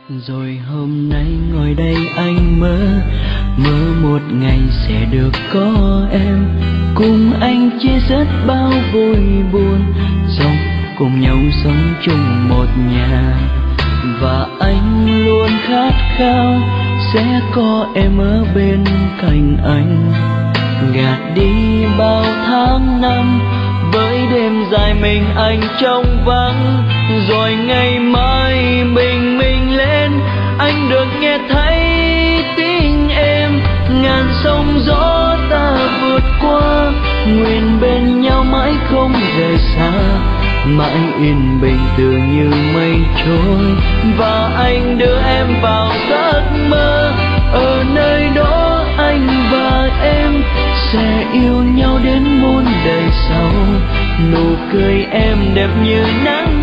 Rồi hôm nay ngồi đây anh mơ một ngày sẽ được có em, cùng anh chia sớt bao vui buồn, sống cùng nhau sống chung một nhà. Và anh luôn khát khao sẽ có em ở bên cạnh anh, gạt đi bao tháng năm với đêm dài mình anh trống vắng. Rồi ngày mai bình minh lên, anh được nghe thấy tiếng em, ngàn sóng gió ta vượt qua, nguyện bên nhau mãi không rời xa, mãi yên bình tựa như mây trôi. Và anh đưa em vào giấc mơ, ở nơi đó anh và em sẽ yêu nhau đến muôn đời sau. Nụ cười em đẹp như nắng